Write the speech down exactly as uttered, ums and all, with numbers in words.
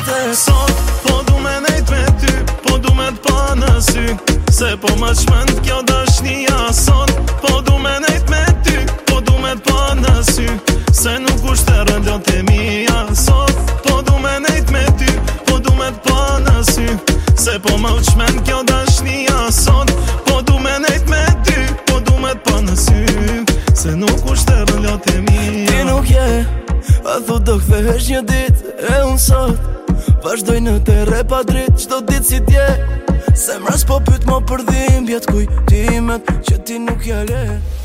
vërtet. Sot, po du me nejt me ty, po du me t'pa në sy, se po më shmend kjo dashnia. Sot, po du me nejt me ty, po du me t'pa në sy, se nuk ushte rëndot e mija. Sot, po du me nejt me ty, po du me t'pa në sy, se po më shmend kjo dashnia. Sot, po du me nejt me ty, po du me t'pa në sy, se nuk ushte rëndot e mija. Ti nuk je, a thu do kthehesh një dit, e unë sot vazhdoj në terre pa drit, qdo dit si tje. Se mras po pyt mo për dhimbjet, kujtimet që ti nuk ja le.